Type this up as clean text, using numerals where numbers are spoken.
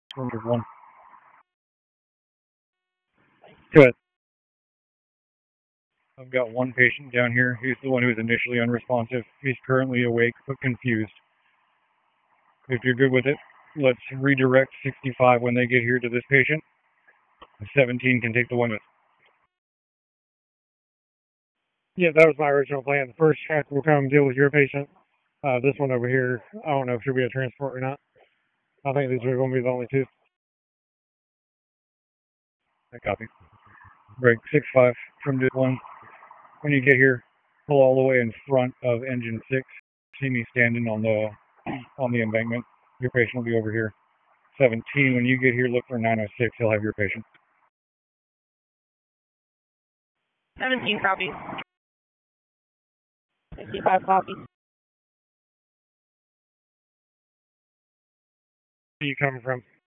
1. Good. I've got one patient down here. He's the one who was initially unresponsive. He's currently awake but confused. If you're good with it, let's redirect 65 when they get here to this patient. 17 can take the one with. Yeah, that was my original plan. The first track will come deal with your patient. This one over here, I don't know if she'll be a transport or not. I think these are going to be the only two. I copy. Break 6-5 from this one. When you get here, pull all the way in front of engine 6. See me standing on the embankment. Your patient will be over here. 17, when you get here, look for 906. He'll have your patient. 17 copies. 65 copies. Where are you coming from?